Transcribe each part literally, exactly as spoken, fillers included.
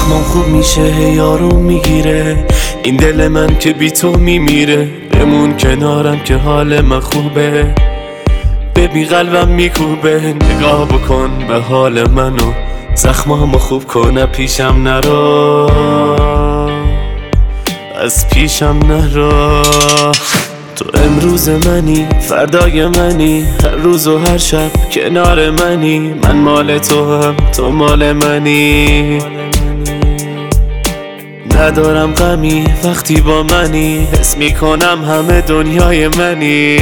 زخمم خوب میشه یارو میگیره، این دل من که بی تو میمیره. بمون کنارم که حال من خوبه، ببین قلبم میکوبه. نگاه بکن به حال منو، زخمامو خوب کنه، پیشم نرو، از پیشم نرو. تو امروز منی، فردای منی، هر روز و هر شب کنار منی. من مال تو هم تو مال منی، ندارم غمی وقتی با منی، حس میکنم همه دنیای منی،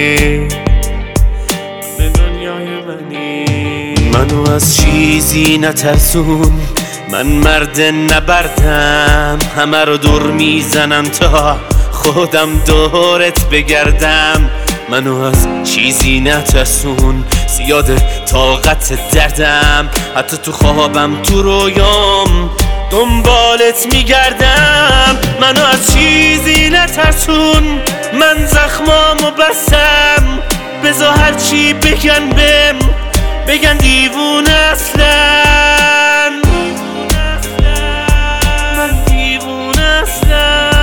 همه دنیای منی. منو از چیزی نترسون، من مرد نبردم، همه رو دور میزنم تا خودم دورت بگردم. منو از چیزی نترسون، زیاد طاقت دردم، حتی تو خوابم تو رویام دنبالت میگردم. منو از چیزی نترسون، من زخمامو بستم، بذار هرچی بگن بهم، بگن دیوونه اصلا، من دیوونه اصلا.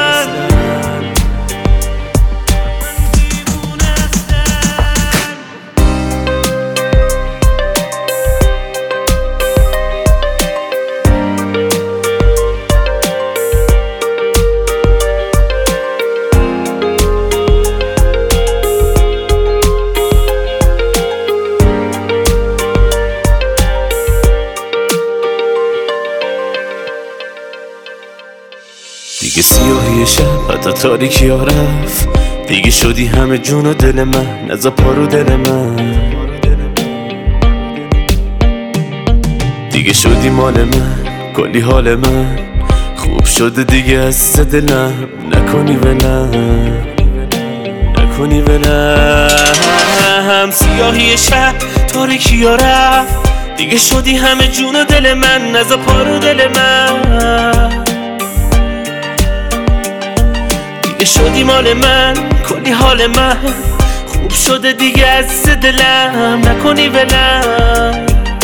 دیگه سیاهی شب حتی تاریکی ها رفت، دیگه شدی همه جون و دل من، نزا پارو دل من. دیگه شدی مال من، کلی حال من خوب شده دیگه، از دلم نکنی ولم، نکنی ولم. سیاهی شب تاریکی ها رفت، دیگه شدی همه جون و دل من، نزا پارو دل من. دیگه شدی مال من، کلی حال من خوب شده دیگه، از دلم نکنی ولم.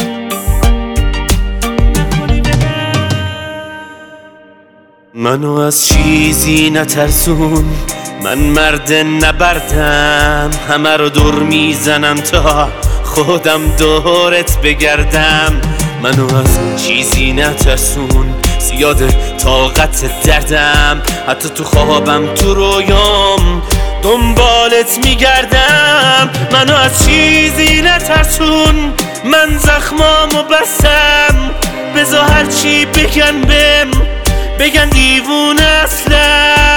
منو از چیزی نترسون، من مرد نبردم، همه رو دور میزنم تا خودم دورت بگردم. منو از چیزی نترسون، زیاد طاقت دردم، حتی تو خوابم تو رویام دنبالت میگردم. منو از چیزی نترسون، من زخمامو بستم، بذار هرچی بگن بهم، بگن دیوونه اصلا.